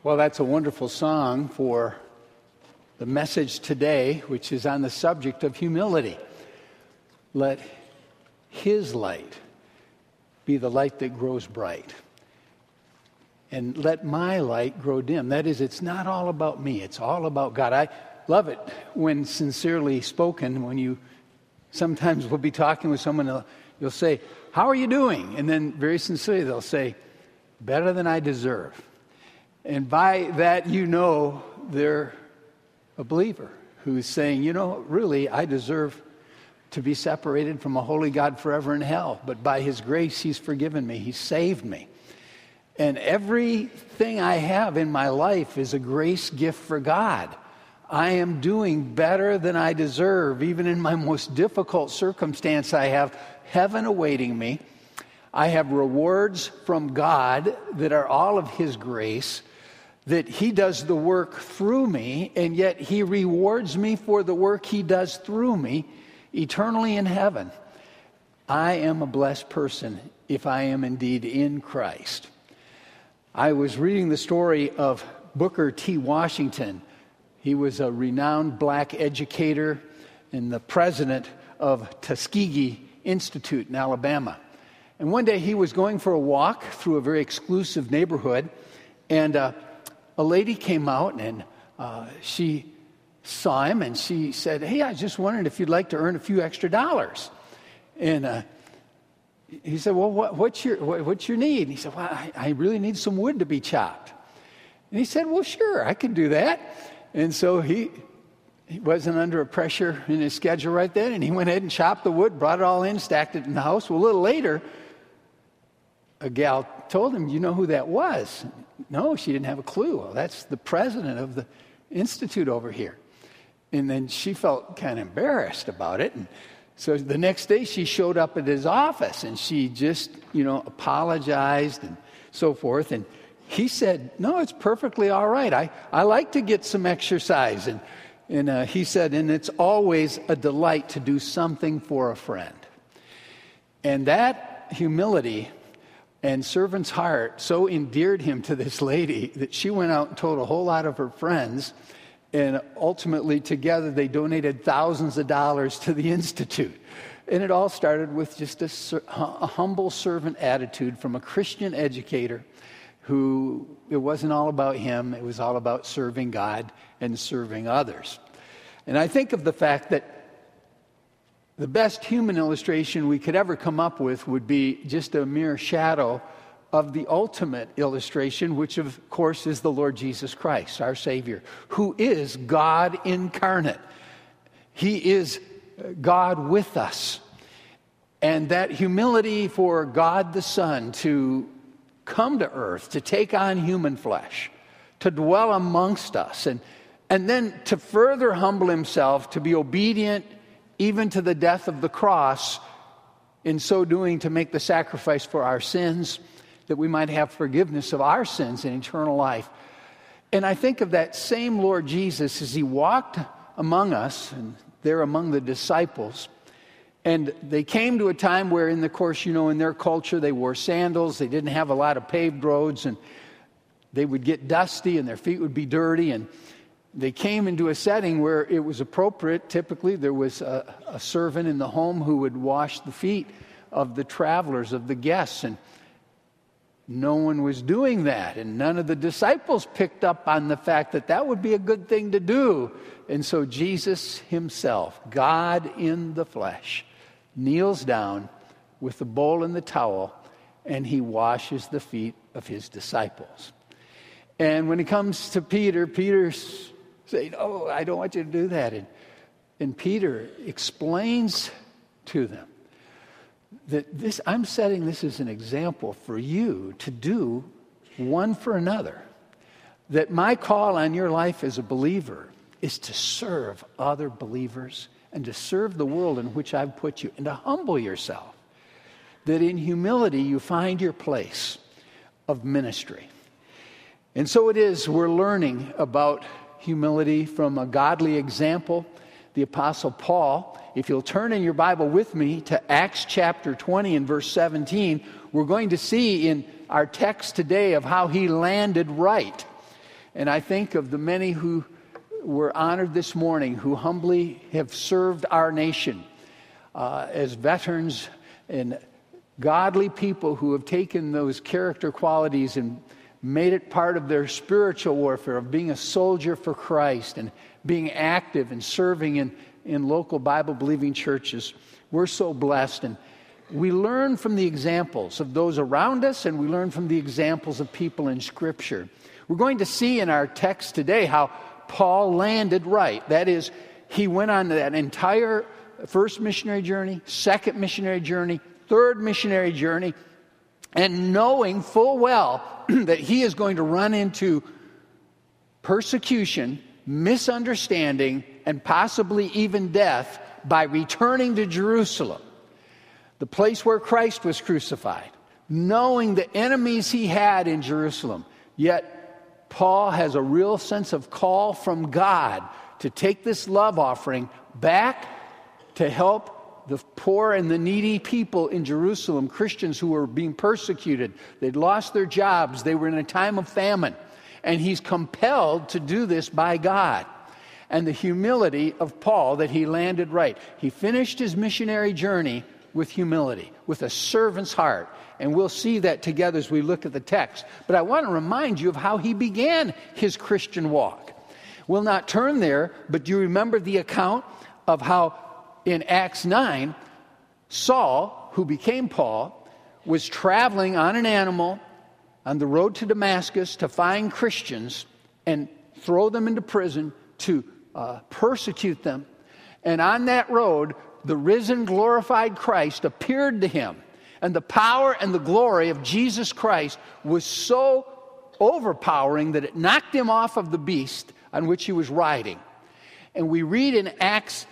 Well, that's a wonderful song for the message today, which is on the subject of humility. Let His light be the light that grows bright. And let my light grow dim. That is, it's not all about me. It's all about God. I love it when sincerely spoken, when you sometimes will be talking with someone, you'll say, "How are you doing?" And then very sincerely they'll say, "Better than I deserve." And by that, you know they're a believer who's saying, really, I deserve to be separated from a holy God forever in hell. But by His grace, He's forgiven me. He saved me. And everything I have in my life is a grace gift for God. I am doing better than I deserve. Even in my most difficult circumstance, I have heaven awaiting me. I have rewards from God that are all of His grace, that He does the work through me, and yet He rewards me for the work He does through me eternally in heaven. I am a blessed person if I am indeed in Christ. I was reading the story of Booker T. Washington. He was a renowned black educator and the president of Tuskegee Institute in Alabama. And one day he was going for a walk through a very exclusive neighborhood, and a lady came out and she saw him and she said, "Hey, I was just wondering if you'd like to earn a few extra dollars." And he said, "Well, what's your need?" And he said, "Well, I really need some wood to be chopped." And he said, "Well, sure, I can do that." And so he wasn't under a pressure in his schedule right then, and he went ahead and chopped the wood, brought it all in, stacked it in the house. Well, a little later, a gal told him, "You know who that was?" No, she didn't have a clue. "Well, that's the president of the institute over here." And then she felt kind of embarrassed about it. And so the next day she showed up at his office and she just, apologized and so forth. And he said, "No, it's perfectly all right. I like to get some exercise." And he said, "And it's always a delight to do something for a friend." And that humility and servant's heart so endeared him to this lady that she went out and told a whole lot of her friends, and ultimately together they donated thousands of dollars to the Institute. And it all started with just a humble servant attitude from a Christian educator who, it wasn't all about him, it was all about serving God and serving others. And I think of the fact that the best human illustration we could ever come up with would be just a mere shadow of the ultimate illustration, which of course is the Lord Jesus Christ, our Savior, who is God incarnate. He is God with us. And that humility for God the Son to come to earth, to take on human flesh, to dwell amongst us, and then to further humble Himself, to be obedient even to the death of the cross, in so doing to make the sacrifice for our sins, that we might have forgiveness of our sins and eternal life. And I think of that same Lord Jesus as He walked among us, and there among the disciples. And they came to a time where, in their culture, they wore sandals. They didn't have a lot of paved roads, and they would get dusty and their feet would be dirty. And they came into a setting where it was appropriate. Typically, there was a servant in the home who would wash the feet of the travelers, of the guests. And no one was doing that. And none of the disciples picked up on the fact that that would be a good thing to do. And so Jesus Himself, God in the flesh, kneels down with the bowl and the towel, and He washes the feet of His disciples. And when it comes to Peter's saying, "Oh, I don't want you to do that." And Peter explains to them that I'm setting this as an example for you to do one for another. That my call on your life as a believer is to serve other believers and to serve the world in which I've put you, and to humble yourself. That in humility you find your place of ministry. And so it is we're learning about humility from a godly example, the Apostle Paul. If you'll turn in your Bible with me to Acts chapter 20 and verse 17, we're going to see in our text today of how he landed right. And I think of the many who were honored this morning, who humbly have served our nation as veterans and godly people who have taken those character qualities and made it part of their spiritual warfare of being a soldier for Christ and being active and serving in local Bible-believing churches. We're so blessed, and we learn from the examples of those around us, and we learn from the examples of people in Scripture. We're going to see in our text today how Paul landed right. That is, he went on that entire first missionary journey, second missionary journey, third missionary journey, and knowing full well that he is going to run into persecution, misunderstanding, and possibly even death by returning to Jerusalem, the place where Christ was crucified, knowing the enemies he had in Jerusalem. Yet Paul has a real sense of call from God to take this love offering back to help the poor and the needy people in Jerusalem, Christians who were being persecuted. They'd lost their jobs. They were in a time of famine. And he's compelled to do this by God. And the humility of Paul that he landed right. He finished his missionary journey with humility, with a servant's heart. And we'll see that together as we look at the text. But I want to remind you of how he began his Christian walk. We'll not turn there, but do you remember the account of how in Acts 9, Saul, who became Paul, was traveling on an animal on the road to Damascus to find Christians and throw them into prison to persecute them. And on that road, the risen, glorified Christ appeared to him. And the power and the glory of Jesus Christ was so overpowering that it knocked him off of the beast on which he was riding. And we read in Acts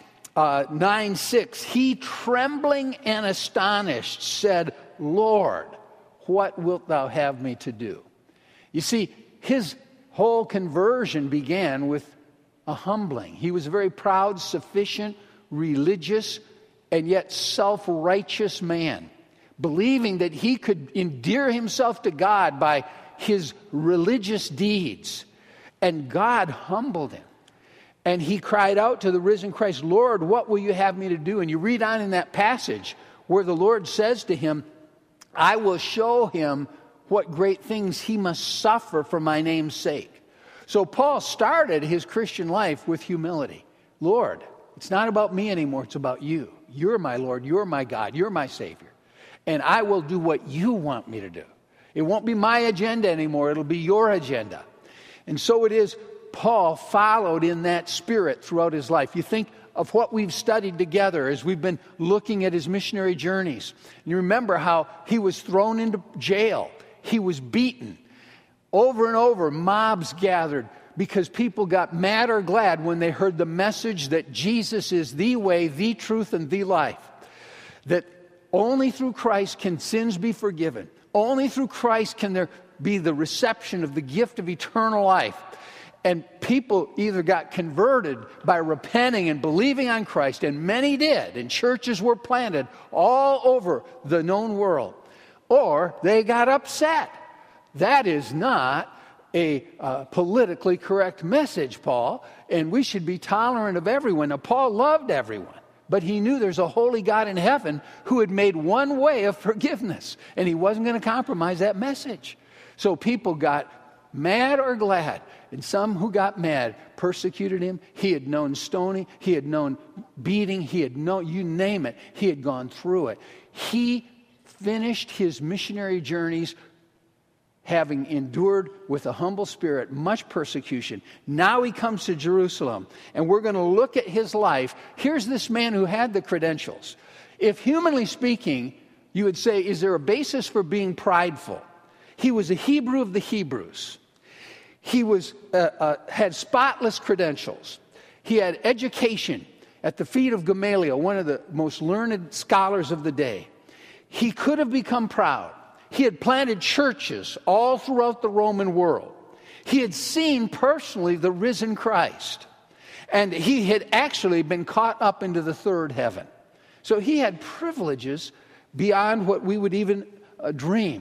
9:6, he, trembling and astonished, said, Lord, what wilt thou have me to do? You see, his whole conversion began with a humbling. He was a very proud, sufficient, religious, and yet self-righteous man, believing that he could endear himself to God by his religious deeds. And God humbled him. And he cried out to the risen Christ, Lord, what will you have me to do? And you read on in that passage where the Lord says to him, I will show him what great things he must suffer for my name's sake. So Paul started his Christian life with humility. Lord, it's not about me anymore, it's about you. You're my Lord, you're my God, you're my Savior. And I will do what you want me to do. It won't be my agenda anymore, it'll be your agenda. And so it is, Paul followed in that spirit throughout his life. You think of what we've studied together as we've been looking at his missionary journeys. You remember how he was thrown into jail. He was beaten. Over and over, mobs gathered because people got mad or glad when they heard the message that Jesus is the way, the truth, and the life. That only through Christ can sins be forgiven. Only through Christ can there be the reception of the gift of eternal life. And people either got converted by repenting and believing on Christ, and many did, and churches were planted all over the known world, or they got upset. That is not a politically correct message, Paul, and we should be tolerant of everyone. Now, Paul loved everyone, but he knew there's a holy God in heaven who had made one way of forgiveness, and he wasn't going to compromise that message. So people got mad or glad. And some who got mad persecuted him. He had known stoning. He had known beating. He had known, you name it, he had gone through it. He finished his missionary journeys having endured with a humble spirit much persecution. Now he comes to Jerusalem, and we're going to look at his life. Here's this man who had the credentials. If humanly speaking, you would say, is there a basis for being prideful? He was a Hebrew of the Hebrews. He had spotless credentials. He had education at the feet of Gamaliel, one of the most learned scholars of the day. He could have become proud. He had planted churches all throughout the Roman world. He had seen personally the risen Christ. And he had actually been caught up into the third heaven. So he had privileges beyond what we would even dream.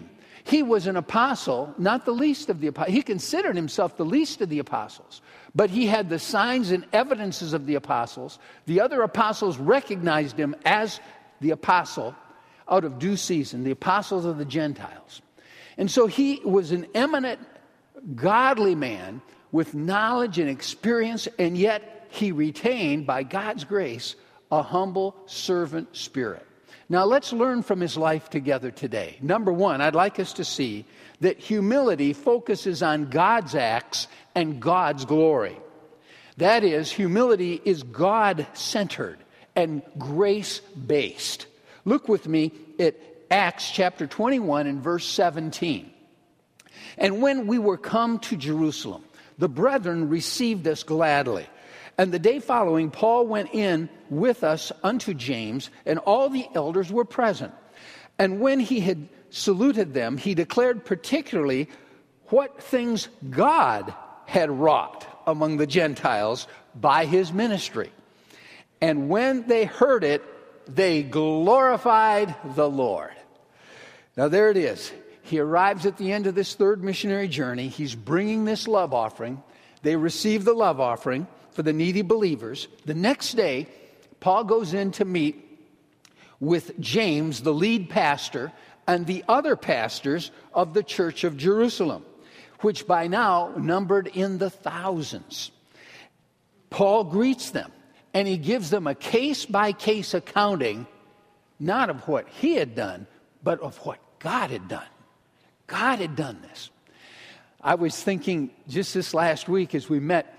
He was an apostle, not the least of the apostles. He considered himself the least of the apostles, but he had the signs and evidences of the apostles. The other apostles recognized him as the apostle out of due season, the apostles of the Gentiles. And so he was an eminent, godly man with knowledge and experience, and yet he retained, by God's grace, a humble servant spirit. Now let's learn from his life together today. Number one, I'd like us to see that humility focuses on God's acts and God's glory. That is, humility is God-centered and grace-based. Look with me at Acts chapter 21 and verse 17. And when we were come to Jerusalem, the brethren received us gladly. And the day following, Paul went in with us unto James, and all the elders were present. And when he had saluted them, he declared particularly what things God had wrought among the Gentiles by his ministry. And when they heard it, they glorified the Lord. Now there it is. He arrives at the end of this third missionary journey. He's bringing this love offering. They receive the love offering for the needy believers. The next day, Paul goes in to meet with James, the lead pastor, and the other pastors of the church of Jerusalem, which by now numbered in the thousands. Paul greets them, and he gives them a case-by-case accounting, not of what he had done, but of what God had done. God had done this. I was thinking just this last week as we met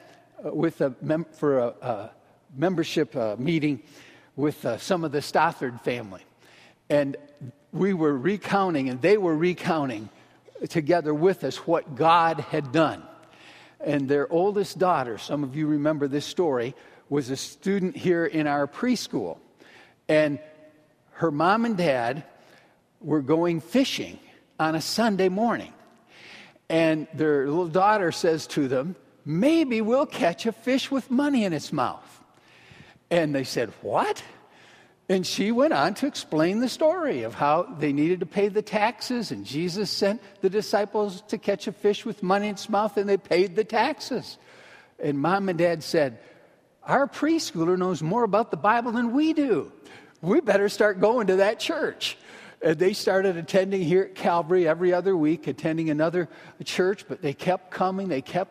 for a membership meeting with some of the Stothard family. And we were recounting, and they were recounting together with us what God had done. And their oldest daughter, some of you remember this story, was a student here in our preschool. And her mom and dad were going fishing on a Sunday morning. And their little daughter says to them, "Maybe we'll catch a fish with money in its mouth." And they said, "What?" And she went on to explain the story of how they needed to pay the taxes, and Jesus sent the disciples to catch a fish with money in its mouth, and they paid the taxes. And mom and dad said, "Our preschooler knows more about the Bible than we do. We better start going to that church." And they started attending here at Calvary every other week, attending another church, but they kept coming,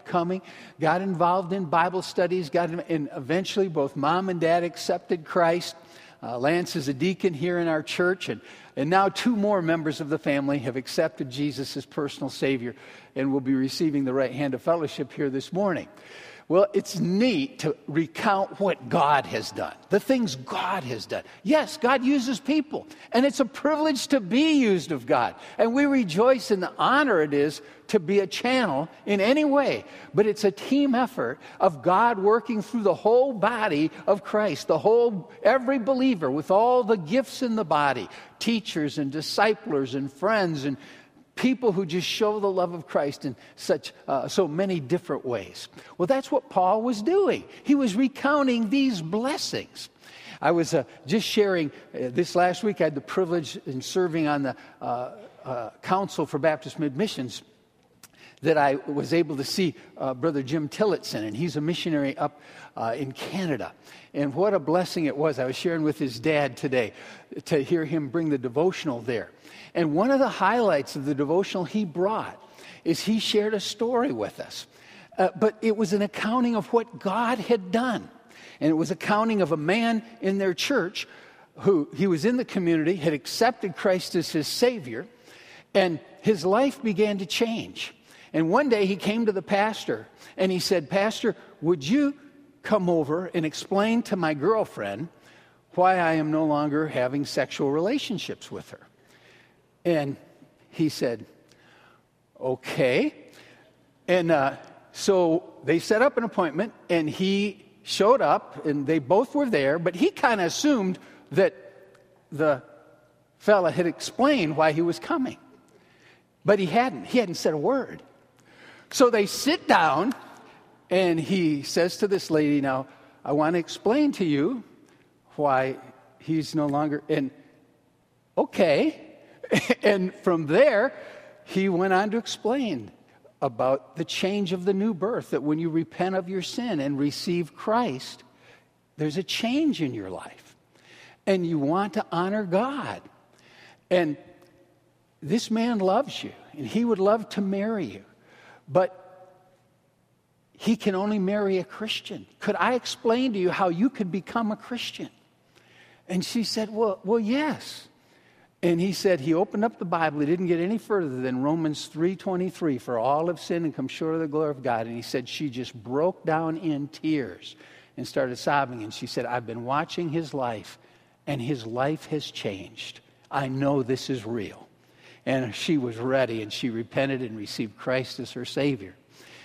got involved in Bible studies, and eventually both mom and dad accepted Christ. Lance is a deacon here in our church, and now 2 more members of the family have accepted Jesus as personal Savior and will be receiving the right hand of fellowship here this morning. Well, it's neat to recount what God has done, the things God has done. Yes, God uses people, and it's a privilege to be used of God. And we rejoice in the honor it is to be a channel in any way. But it's a team effort of God working through the whole body of Christ, every believer with all the gifts in the body, teachers and disciplers and friends and people who just show the love of Christ in so many different ways. Well, that's what Paul was doing. He was recounting these blessings. I was just sharing this last week. I had the privilege in serving on the Council for Baptist Mid-Missions that I was able to see Brother Jim Tillotson, and he's a missionary up in Canada. And what a blessing it was. I was sharing with his dad today to hear him bring the devotional there. And one of the highlights of the devotional he brought is he shared a story with us. But it was an accounting of what God had done. And it was accounting of a man in their church who he was in the community, had accepted Christ as his Savior, and his life began to change. And one day he came to the pastor and he said, "Pastor, would you come over and explain to my girlfriend why I am no longer having sexual relationships with her?" And he said, "Okay." And so they set up an appointment, and he showed up, and they both were there, but he kind of assumed that the fella had explained why he was coming. But he hadn't. He hadn't said a word. So they sit down, and he says to this lady, "Now, I want to explain to you why he's no longer..." And okay. And from there, he went on to explain about the change of the new birth, that when you repent of your sin and receive Christ, there's a change in your life. And you want to honor God. And this man loves you, and he would love to marry you. But he can only marry a Christian. Could I explain to you how you could become a Christian? And she said, well, yes. And he said he opened up the Bible. He didn't get any further than Romans 3:23, for all have sinned and come short of the glory of God. And he said she just broke down in tears and started sobbing. And she said, I've been watching his life, and his life has changed. I know this is real. And she was ready, and she repented and received Christ as her Savior.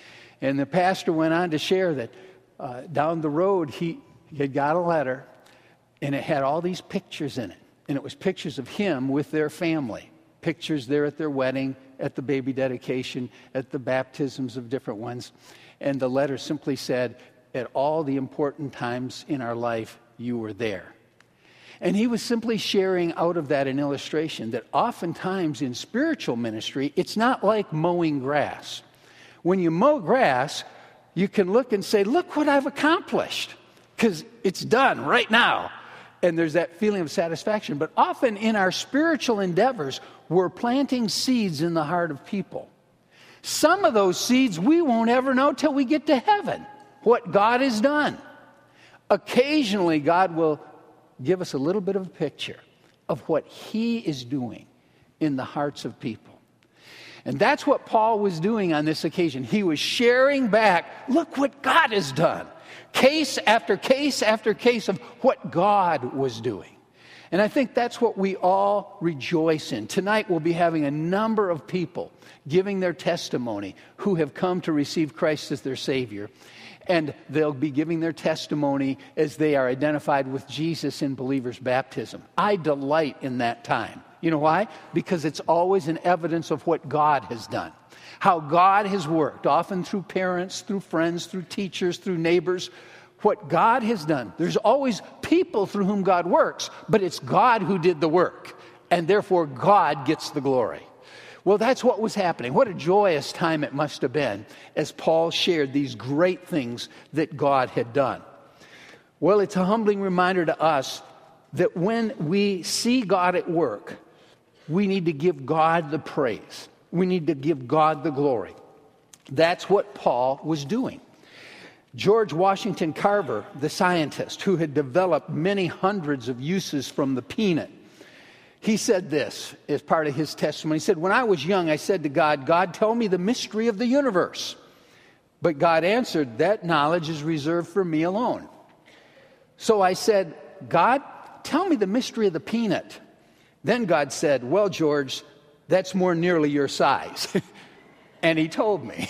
And the pastor went on to share that down the road he had got a letter, and it had all these pictures in it. And it was pictures of him with their family. Pictures there at their wedding, at the baby dedication, at the baptisms of different ones. And the letter simply said, at all the important times in our life, you were there. And he was simply sharing out of that an illustration that oftentimes in spiritual ministry, it's not like mowing grass. When you mow grass, you can look and say, look what I've accomplished, because it's done right now. And there's that feeling of satisfaction. But often in our spiritual endeavors, we're planting seeds in the heart of people. Some of those seeds we won't ever know till we get to heaven, what God has done. Occasionally, God will give us a little bit of a picture of what he is doing in the hearts of people. And that's what Paul was doing on this occasion. He was sharing back, look what God has done. Case after case after case of what God was doing. And I think that's what we all rejoice in. Tonight we'll be having a number of people giving their testimony who have come to receive Christ as their Savior. And they'll be giving their testimony as they are identified with Jesus in believers' baptism. I delight in that time. You know why? Because it's always an evidence of what God has done. How God has worked, often through parents, through friends, through teachers, through neighbors. What God has done. There's always people through whom God works, but it's God who did the work. And therefore, God gets the glory. Well, that's what was happening. What a joyous time it must have been as Paul shared these great things that God had done. Well, it's a humbling reminder to us that when we see God at work, we need to give God the praise. We need to give God the glory. That's what Paul was doing. George Washington Carver, the scientist who had developed many hundreds of uses from the peanut, he said this as part of his testimony. He said, when I was young, I said to God, God, tell me the mystery of the universe. But God answered, that knowledge is reserved for me alone. So I said, God, tell me the mystery of the peanut. Then God said, well, George, that's more nearly your size. And he told me.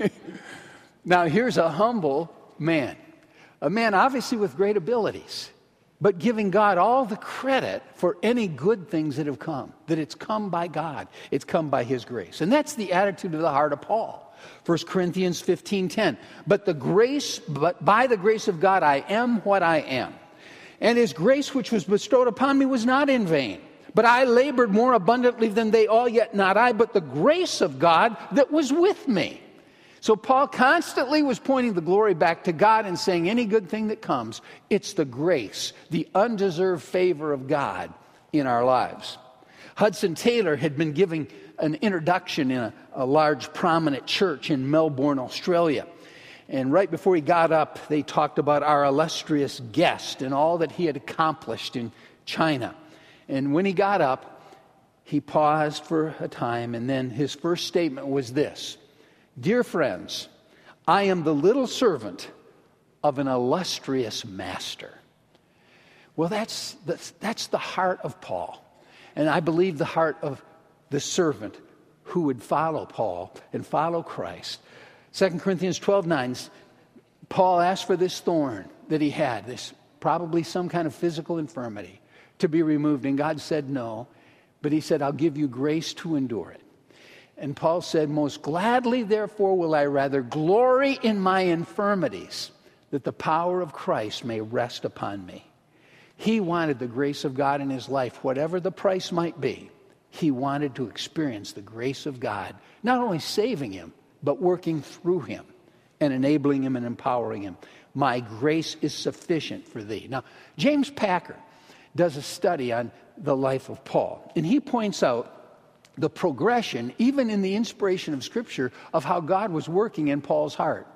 Now, here's a humble man. A man obviously with great abilities, but giving God all the credit for any good things that have come. That it's come by God. It's come by his grace. And that's the attitude of the heart of Paul. 1 Corinthians 15:10. But by the grace of God I am what I am. And his grace which was bestowed upon me was not in vain. But I labored more abundantly than they all, yet not I, but the grace of God that was with me. So Paul constantly was pointing the glory back to God and saying any good thing that comes, it's the grace, the undeserved favor of God in our lives. Hudson Taylor had been giving an introduction in a large prominent church in Melbourne, Australia. And right before he got up, they talked about our illustrious guest and all that he had accomplished in China. And when he got up, he paused for a time, and then his first statement was this: dear friends, I am the little servant of an illustrious master. Well, that's the heart of Paul. And I believe the heart of the servant who would follow Paul and follow Christ. 2 Corinthians 12:9, Paul asked for this thorn that he had, this probably some kind of physical infirmity, to be removed. And God said no, but he said, I'll give you grace to endure it. And Paul said, most gladly, therefore, will I rather glory in my infirmities, that the power of Christ may rest upon me. He wanted the grace of God in his life, whatever the price might be. He wanted to experience the grace of God, not only saving him, but working through him and enabling him and empowering him. My grace is sufficient for thee. Now, James Packer does a study on the life of Paul, and he points out the progression, even in the inspiration of Scripture, of how God was working in Paul's heart.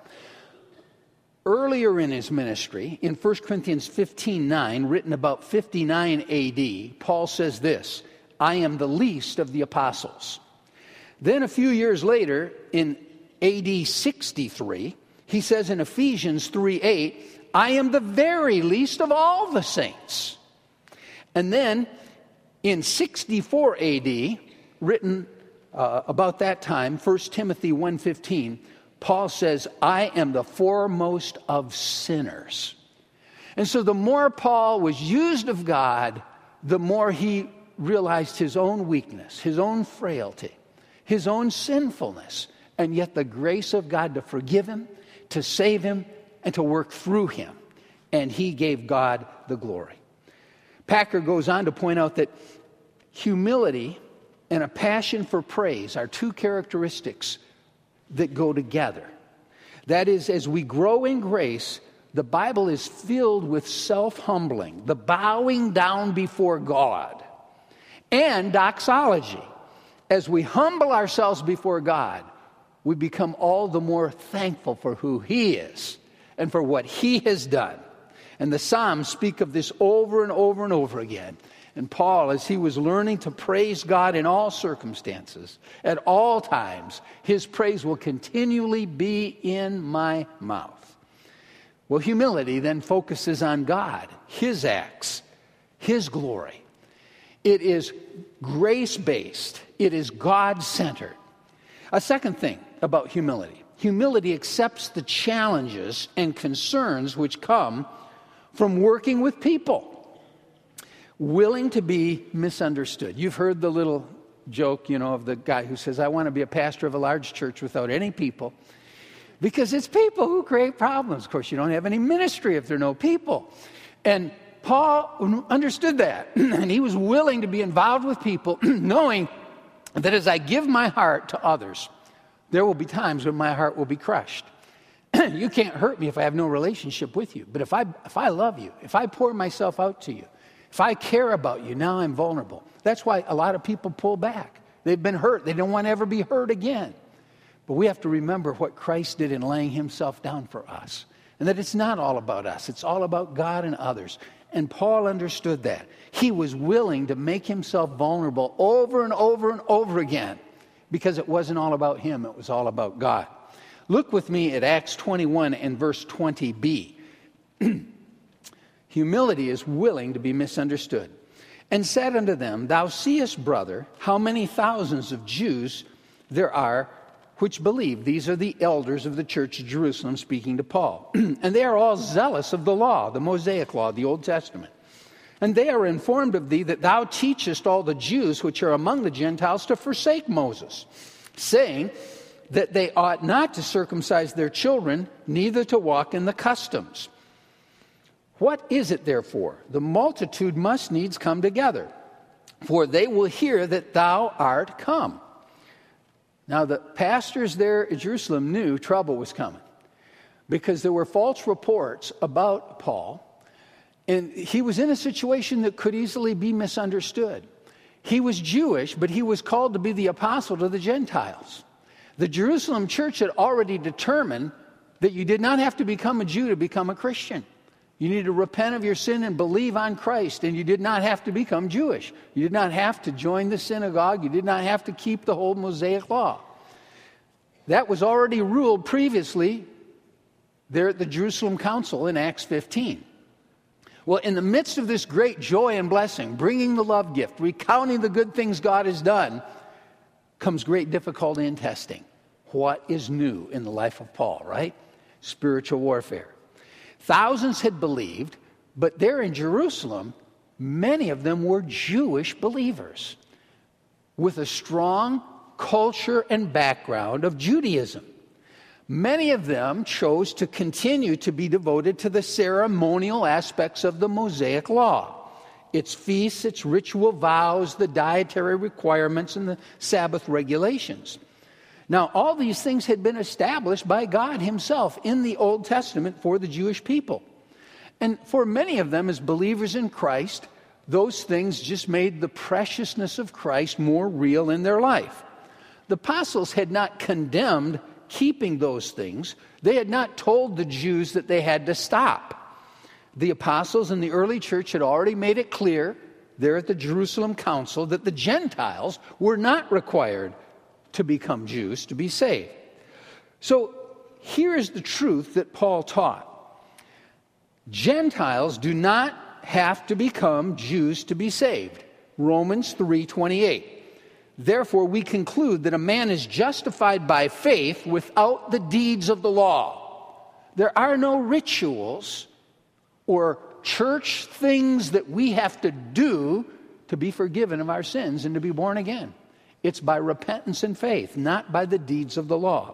Earlier in his ministry, in 1 Corinthians 15:9, written about 59 AD, Paul says this, I am the least of the apostles. Then a few years later, in AD 63, he says in Ephesians 3:8, I am the very least of all the saints. And then in 64 AD, written about that time, 1 Timothy 1:15, Paul says, I am the foremost of sinners. And so the more Paul was used of God, the more he realized his own weakness, his own frailty, his own sinfulness, and yet the grace of God to forgive him, to save him, and to work through him. And he gave God the glory. Packer goes on to point out that humility and a passion for praise are two characteristics that go together. That is, as we grow in grace, the Bible is filled with self-humbling, the bowing down before God, and doxology. As we humble ourselves before God, we become all the more thankful for who He is and for what He has done. And the Psalms speak of this over and over and over again. And Paul, as he was learning to praise God in all circumstances, at all times, his praise will continually be in my mouth. Well, humility then focuses on God, His acts, His glory. It is grace-based. It is God-centered. A second thing about humility. Humility accepts the challenges and concerns which come from working with people. Willing to be misunderstood. You've heard the little joke, of the guy who says, I want to be a pastor of a large church without any people. Because it's people who create problems. Of course, you don't have any ministry if there are no people. And Paul understood that. And he was willing to be involved with people, knowing that as I give my heart to others, there will be times when my heart will be crushed. You can't hurt me if I have no relationship with you. But if I love you, if I pour myself out to you, if I care about you, now I'm vulnerable. That's why a lot of people pull back. They've been hurt. They don't want to ever be hurt again. But we have to remember what Christ did in laying Himself down for us. And that it's not all about us. It's all about God and others. And Paul understood that. He was willing to make himself vulnerable over and over and over again because it wasn't all about him. It was all about God. Look with me at Acts 21 and verse 20b. Humility is willing to be misunderstood. And said unto them, Thou seest, brother, how many thousands of Jews there are which believe. These are the elders of the church of Jerusalem speaking to Paul. And they are all zealous of the law, the Mosaic law, the Old Testament. And they are informed of thee that thou teachest all the Jews which are among the Gentiles to forsake Moses, saying that they ought not to circumcise their children, neither to walk in the customs. What is it, therefore? The multitude must needs come together, for they will hear that thou art come. Now, the pastors there at Jerusalem knew trouble was coming because there were false reports about Paul, and he was in a situation that could easily be misunderstood. He was Jewish, but he was called to be the apostle to the Gentiles. The Jerusalem church had already determined that you did not have to become a Jew to become a Christian. You need to repent of your sin and believe on Christ, and you did not have to become Jewish. You did not have to join the synagogue. You did not have to keep the whole Mosaic law. That was already ruled previously there at the Jerusalem Council in Acts 15. Well, in the midst of this great joy and blessing, bringing the love gift, recounting the good things God has done, comes great difficulty in testing. What is new in the life of Paul, right? Spiritual warfare. Thousands had believed, but there in Jerusalem, many of them were Jewish believers with a strong culture and background of Judaism. Many of them chose to continue to be devoted to the ceremonial aspects of the Mosaic law. its feasts, its ritual vows, the dietary requirements, and the Sabbath regulations. Now, all these things had been established by God himself in the Old Testament for the Jewish people. And for many of them, as believers in Christ, those things just made the preciousness of Christ more real in their life. The apostles had not condemned keeping those things. They had not told the Jews that they had to stop. The apostles in the early church had already made it clear there at the Jerusalem Council that the Gentiles were not required to become Jews to be saved. So here is the truth that Paul taught. Gentiles do not have to become Jews to be saved. Romans 3:28. Therefore, we conclude that a man is justified by faith without the deeds of the law. There are no rituals or church things that we have to do to be forgiven of our sins and to be born again. It's by repentance and faith, not by the deeds of the law.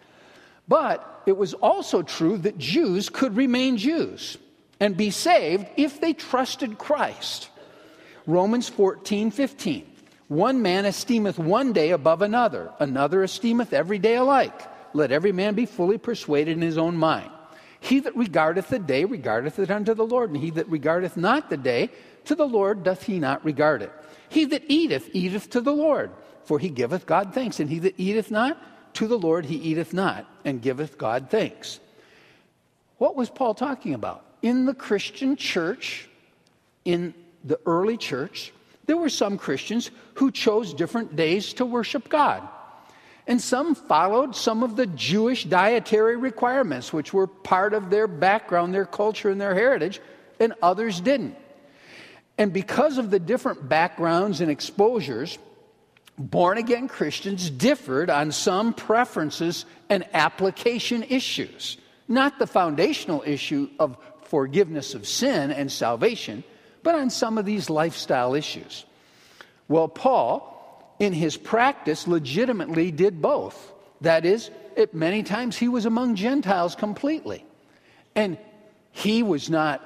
But it was also true that Jews could remain Jews and be saved if they trusted Christ. Romans 14:15. One man esteemeth one day above another, another esteemeth every day alike. Let every man be fully persuaded in his own mind. He that regardeth the day regardeth it unto the Lord, and he that regardeth not the day, to the Lord doth he not regard it. He that eateth, eateth to the Lord, for he giveth God thanks. And he that eateth not, to the Lord he eateth not, and giveth God thanks. What was Paul talking about? In the Christian church, in the early church, there were some Christians who chose different days to worship God. And some followed some of the Jewish dietary requirements, which were part of their background, their culture, and their heritage, and others didn't. And because of the different backgrounds and exposures, born-again Christians differed on some preferences and application issues. Not the foundational issue of forgiveness of sin and salvation, but on some of these lifestyle issues. Well, Paul, in his practice, legitimately did both. That is, at many times he was among Gentiles completely. And he was not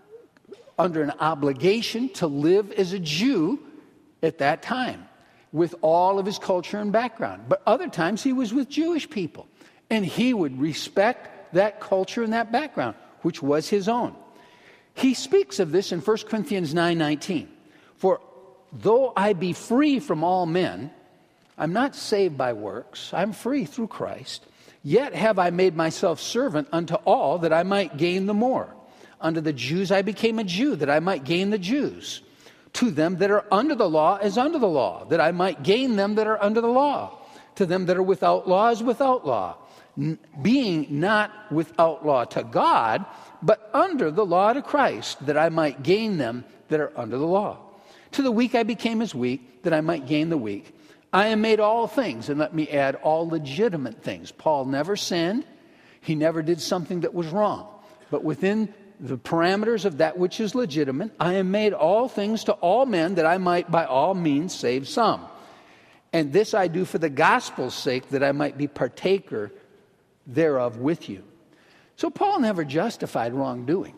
under an obligation to live as a Jew at that time, with all of his culture and background. But other times he was with Jewish people, and he would respect that culture and that background, which was his own. He speaks of this in 1 Corinthians 9:19. For though I be free from all men, I'm not saved by works, I'm free through Christ, yet have I made myself servant unto all that I might gain the more. Unto the Jews I became a Jew, that I might gain the Jews. To them that are under the law as under the law, that I might gain them that are under the law. To them that are without law as without law, being not without law to God, but under the law to Christ, that I might gain them that are under the law. To the weak I became as weak, that I might gain the weak. I am made all things, and let me add, all legitimate things. Paul never sinned. He never did something that was wrong. But within the parameters of that which is legitimate, I am made all things to all men, that I might by all means save some. And this I do for the gospel's sake, that I might be partaker thereof with you. So Paul never justified wrongdoing.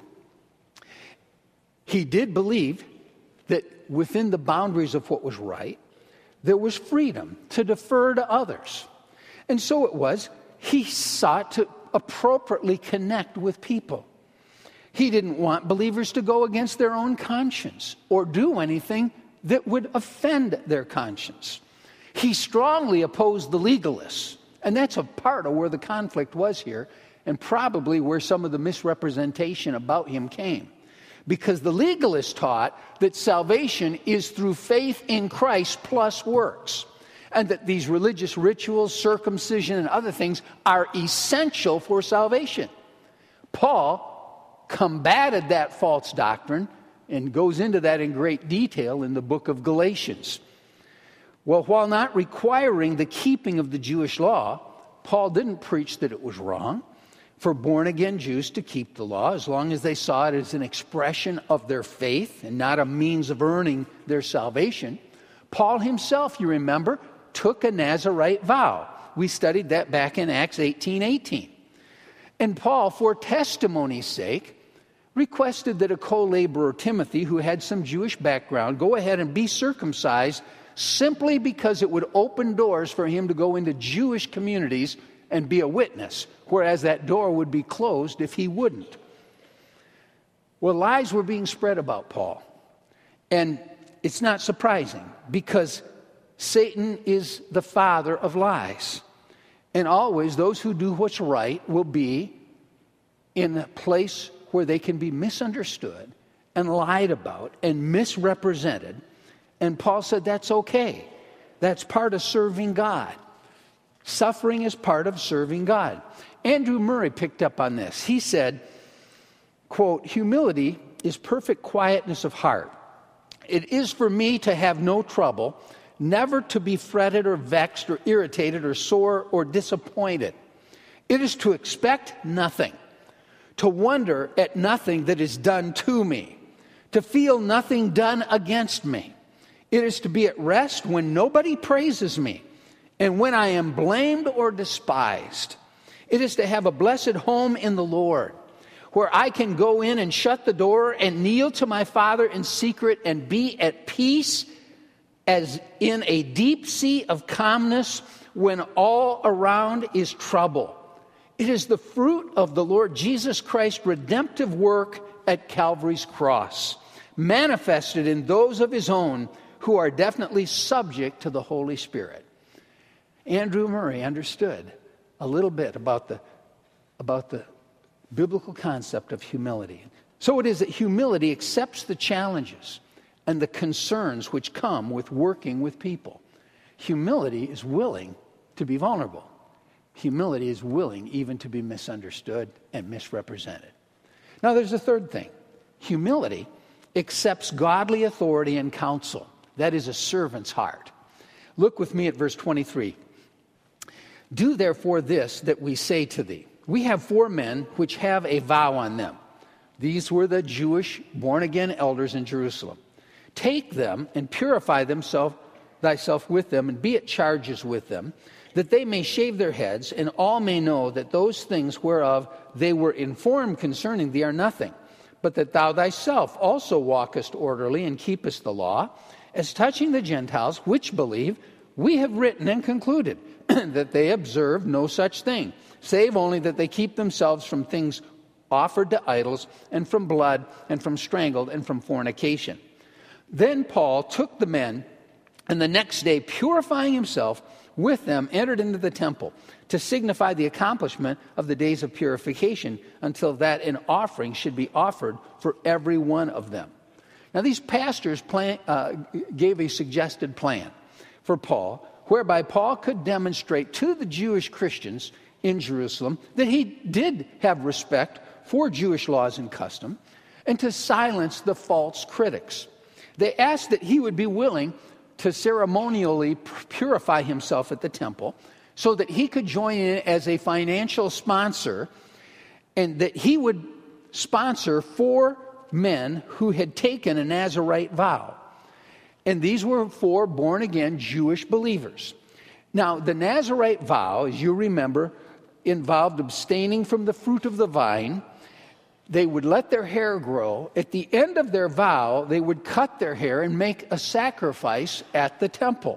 He did believe that within the boundaries of what was right, there was freedom to defer to others. And so it was, he sought to appropriately connect with people. He didn't want believers to go against their own conscience or do anything that would offend their conscience. He strongly opposed the legalists, and that's a part of where the conflict was here, and probably where some of the misrepresentation about him came. Because the legalists taught that salvation is through faith in Christ plus works, and that these religious rituals, circumcision, and other things are essential for salvation. Paul combated that false doctrine and goes into that in great detail in the book of Galatians. Well, while not requiring the keeping of the Jewish law, Paul didn't preach that it was wrong for born-again Jews to keep the law, as long as they saw it as an expression of their faith and not a means of earning their salvation. Paul himself, you remember, took a Nazirite vow. We studied that back in Acts 18:18. And Paul, for testimony's sake, requested that a co-laborer, Timothy, who had some Jewish background, go ahead and be circumcised simply because it would open doors for him to go into Jewish communities and be a witness, whereas that door would be closed if he wouldn't. Well, lies were being spread about Paul. And it's not surprising because Satan is the father of lies. And always those who do what's right will be in a place where they can be misunderstood and lied about and misrepresented. And Paul said that's okay. That's part of serving God. Suffering is part of serving God. Andrew Murray picked up on this. He said, quote, "Humility is perfect quietness of heart. It is for me to have no trouble, never to be fretted or vexed or irritated or sore or disappointed. It is to expect nothing, to wonder at nothing that is done to me, to feel nothing done against me. It is to be at rest when nobody praises me and when I am blamed or despised. It is to have a blessed home in the Lord, where I can go in and shut the door and kneel to my Father in secret and be at peace as in a deep sea of calmness when all around is trouble. It is the fruit of the Lord Jesus Christ's redemptive work at Calvary's cross, manifested in those of his own who are definitely subject to the Holy Spirit." Andrew Murray understood a little bit about the biblical concept of humility. So it is that humility accepts the challenges and the concerns which come with working with people. Humility is willing to be vulnerable. Humility is willing even to be misunderstood and misrepresented. Now there's a third thing. Humility accepts godly authority and counsel. That is a servant's heart. Look with me at verse 23. "Do therefore this that we say to thee. We have 4 men which have a vow on them." These were the Jewish born-again elders in Jerusalem. "Take them and purify thyself with them, and be at charges with them, that they may shave their heads, and all may know that those things whereof they were informed concerning thee are nothing, but that thou thyself also walkest orderly and keepest the law. As touching the Gentiles which believe, we have written and concluded that they observe no such thing, save only that they keep themselves from things offered to idols, and from blood, and from strangled, and from fornication." Then Paul took the men, and the next day, purifying himself with them, entered into the temple to signify the accomplishment of the days of purification, until that an offering should be offered for every one of them. Now these pastors gave a suggested plan for Paul, whereby Paul could demonstrate to the Jewish Christians in Jerusalem that he did have respect for Jewish laws and custom, and to silence the false critics. They asked that he would be willing to ceremonially purify himself at the temple so that he could join in as a financial sponsor, and that he would sponsor 4 men who had taken a Nazirite vow. And these were 4 born-again Jewish believers. Now, the Nazirite vow, as you remember, involved abstaining from the fruit of the vine. They would let their hair grow. At the end of their vow, they would cut their hair and make a sacrifice at the temple.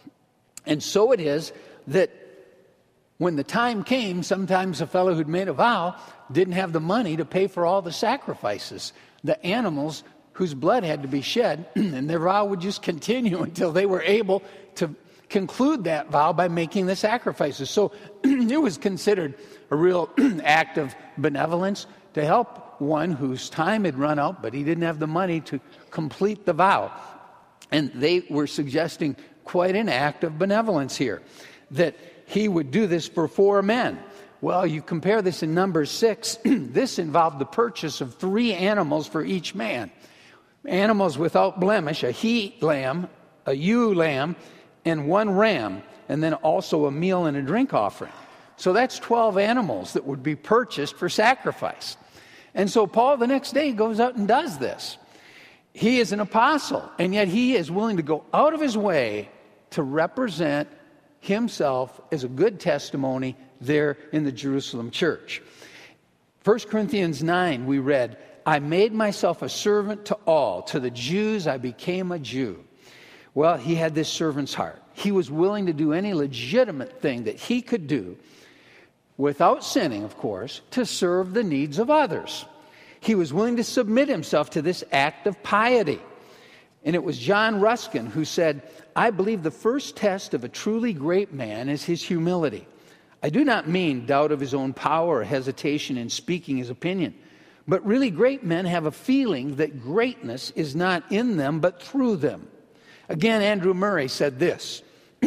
And so it is that when the time came, sometimes a fellow who'd made a vow didn't have the money to pay for all the sacrifices, the animals whose blood had to be shed, and their vow would just continue until they were able to conclude that vow by making the sacrifices. So it was considered a real act of benevolence to help one whose time had run out, but he didn't have the money to complete the vow. And they were suggesting quite an act of benevolence here, that he would do this for 4 men. Well, you compare this in Numbers 6, this involved the purchase of 3 animals for each man. Animals without blemish, a he-lamb, a ewe-lamb, and 1 ram, and then also a meal and a drink offering. So that's 12 animals that would be purchased for sacrifice. And so Paul the next day goes out and does this. He is an apostle, and yet he is willing to go out of his way to represent himself as a good testimony there in the Jerusalem church. 1 Corinthians 9, we read, I made myself a servant to all. To the Jews, I became a Jew. Well, he had this servant's heart. He was willing to do any legitimate thing that he could do, without sinning, of course, to serve the needs of others. He was willing to submit himself to this act of piety. And it was John Ruskin who said, I believe the first test of a truly great man is his humility. I do not mean doubt of his own power or hesitation in speaking his opinion, but really great men have a feeling that greatness is not in them, but through them. Again, Andrew Murray said this.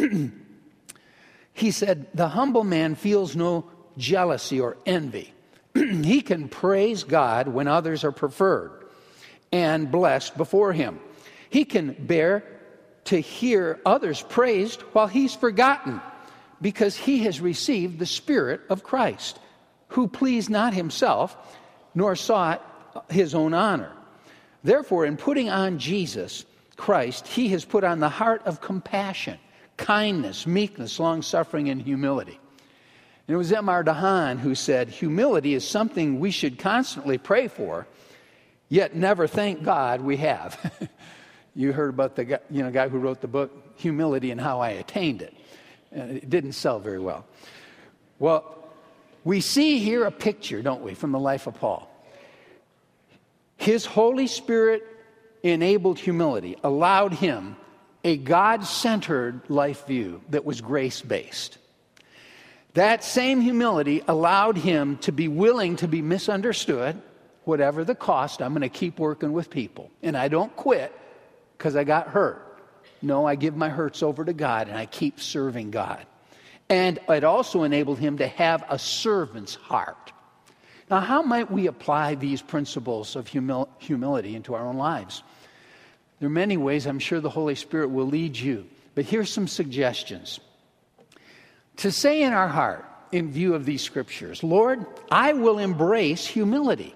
He said, the humble man feels no jealousy or envy. He can praise God when others are preferred and blessed before him. He can bear to hear others praised while he's forgotten, because he has received the Spirit of Christ, who pleased not himself, nor sought his own honor. Therefore, in putting on Jesus Christ, he has put on the heart of compassion, kindness, meekness, long-suffering, and humility. And it was M.R. DeHaan who said, humility is something we should constantly pray for, yet never thank God we have. You heard about the guy who wrote the book, Humility and How I Attained It. It didn't sell very well. Well, we see here a picture, don't we, from the life of Paul. His Holy Spirit enabled humility, allowed him a God-centered life view that was grace-based. That same humility allowed him to be willing to be misunderstood, whatever the cost. I'm going to keep working with people. And I don't quit because I got hurt. No, I give my hurts over to God, and I keep serving God. And it also enabled him to have a servant's heart. Now, how might we apply these principles of humility into our own lives? There are many ways. I'm sure the Holy Spirit will lead you. But here's some suggestions. To say in our heart, in view of these scriptures, Lord, I will embrace humility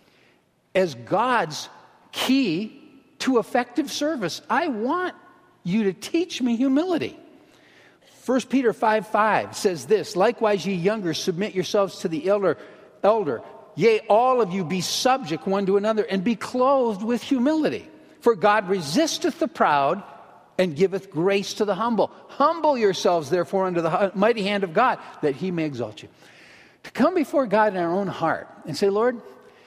as God's key to effective service. I want you to teach me humility. 1 Peter 5:5 says this, likewise ye younger, submit yourselves to the elder. Yea, all of you be subject one to another, and be clothed with humility. For God resisteth the proud, and giveth grace to the humble. Humble yourselves, therefore, under the mighty hand of God, that he may exalt you. To come before God in our own heart and say, Lord,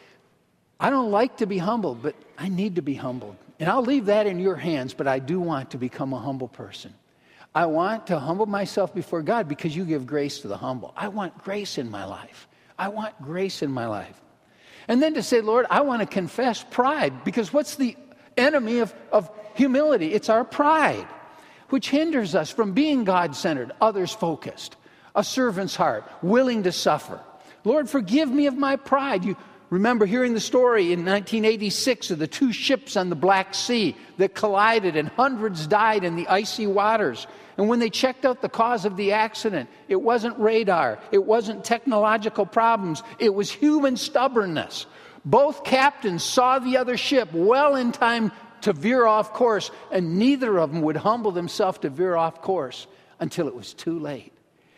I don't like to be humbled, but I need to be humbled. And I'll leave that in your hands, but I do want to become a humble person. I want to humble myself before God because you give grace to the humble. I want grace in my life. I want grace in my life. And then to say, Lord, I want to confess pride, because what's the enemy of humility? It's our pride, which hinders us from being God-centered, others-focused, a servant's heart, willing to suffer. Lord, forgive me of my pride. You remember hearing the story in 1986 of the two ships on the Black Sea that collided and hundreds died in the icy waters. And when they checked out the cause of the accident, it wasn't radar, it wasn't technological problems, it was human stubbornness. Both captains saw the other ship well in time to veer off course, and neither of them would humble themselves to veer off course until it was too late.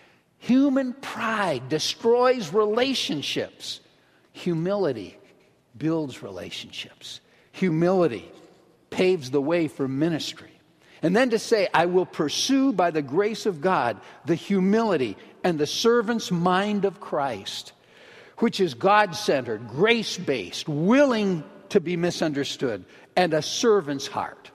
Human pride destroys relationships. Humility builds relationships. Humility paves the way for ministry. And then to say, I will pursue by the grace of God the humility and the servant's mind of Christ, which is God-centered, grace-based, willing to be misunderstood, and a servant's heart.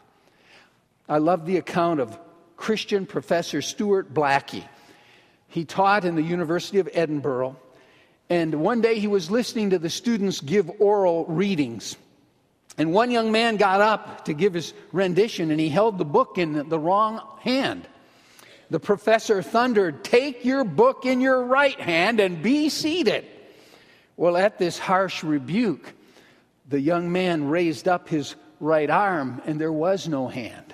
I love the account of Christian professor Stuart Blackie. He taught in the University of Edinburgh, and one day he was listening to the students give oral readings. And one young man got up to give his rendition, and he held the book in the wrong hand. The professor thundered, "Take your book in your right hand and be seated." Well, at this harsh rebuke, the young man raised up his right arm, and there was no hand.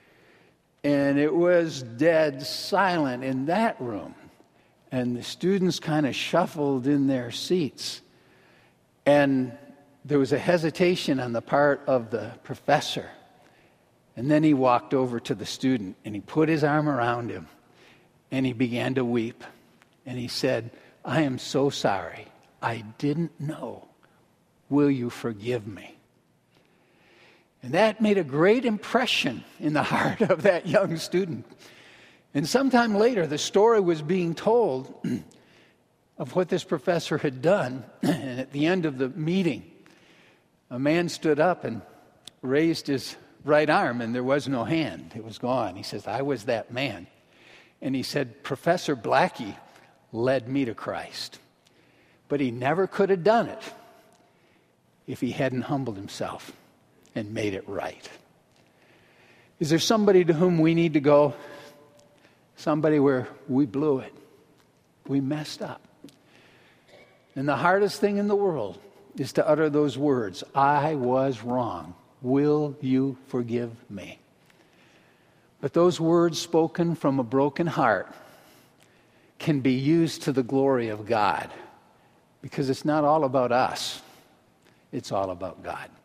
And it was dead silent in that room. And the students kind of shuffled in their seats. And there was a hesitation on the part of the professor. And then he walked over to the student, and he put his arm around him, and he began to weep. And he said, "I am so sorry. I didn't know will you forgive me? And that made a great impression in the heart of that young student. And sometime later, the story was being told of what this professor had done. And at the end of the meeting, a man stood up and raised his right arm, and there was no hand. It was gone. He says, I was that man. And he said, Professor Blackie led me to Christ. But he never could have done it if he hadn't humbled himself and made it right. Is there somebody to whom we need to go? Somebody where we blew it. We messed up. And the hardest thing in the world is to utter those words, I was wrong. Will you forgive me? But those words spoken from a broken heart can be used to the glory of God, because it's not all about us. It's all about God.